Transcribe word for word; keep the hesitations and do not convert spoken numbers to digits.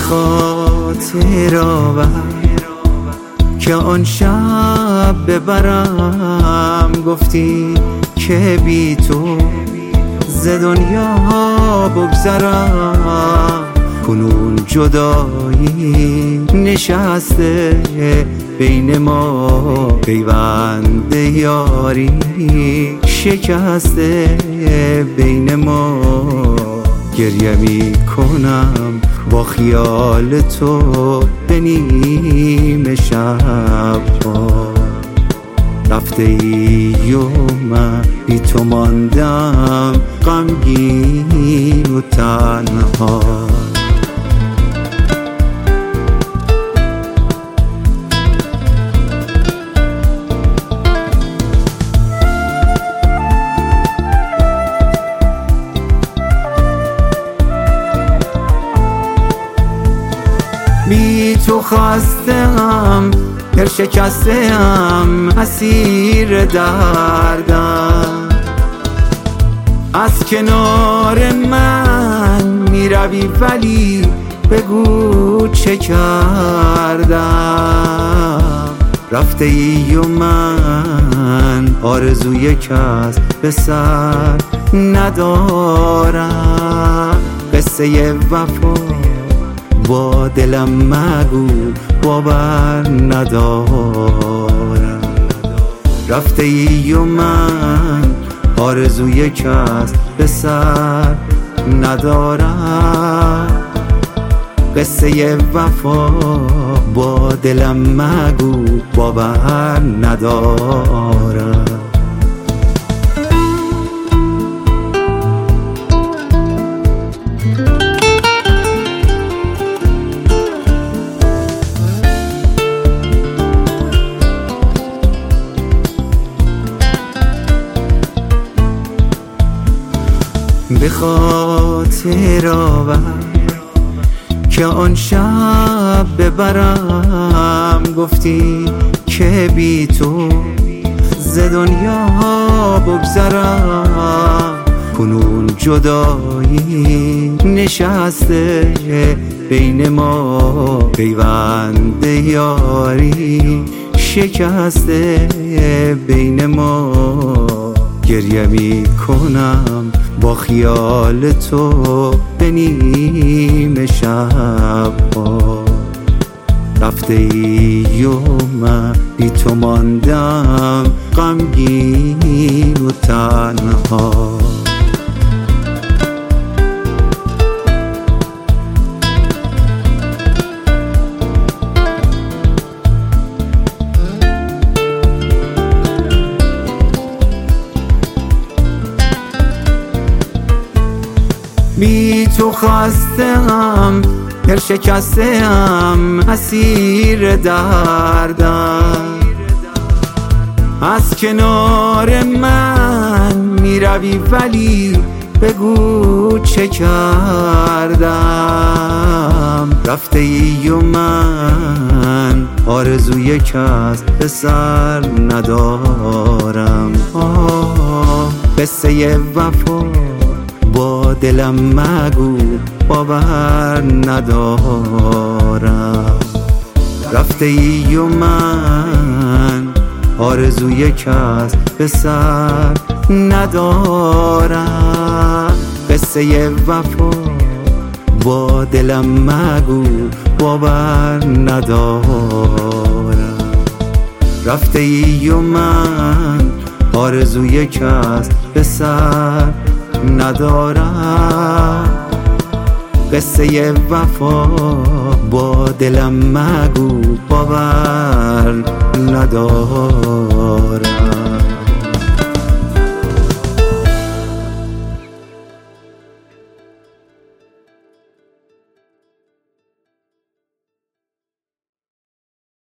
خاطر آور که آن شب ببرم، گفتی که بی تو ز دنیا بگذرم. کنون جدایی نشسته بین ما، پیوند یاری شکسته بین ما. گریه می کنم با خیال تو به نیم شب ها. رفته ای و من بی تو ماندم غمگین و تنها. بی تو خستم، دل شکستم، اسیر دردم. از کنار من می روی ولی بگو چه کردم. رفته ای و من آرزوی کس به سر ندارم. قصه وفا با دلم مگو، باور ندارم. رفته ای و من آرزوی کس به سر ندارم. قصه وفا با دلم مگو، باور ندارم. به خاطر آور که آن شب ببرم، گفتی که بی تو ز دنیا بگذرم. کنون جدایی نشسته بین ما، پیوند یاری شکسته بین ما. گریه می کنم با خیال تو به نیم شب ها. رفته ای و من بی تو ماندم غمگین و تنها. بی تو خستم، دل شکستم، اسیر دردم. از کنار من می روی ولی بگو چه کردم. رفته ای و من آرزوی کس به سر ندارم. آه قصه وفا با دلم مگو، باور ندارم. رفته ای و من آرزوی کس به سر ندارم. قصه وفا با دلم مگو، باور ندارم. رفته ای و من آرزوی کس به سر ندارم. قصه وفا با دلم مگو، باور ندارم.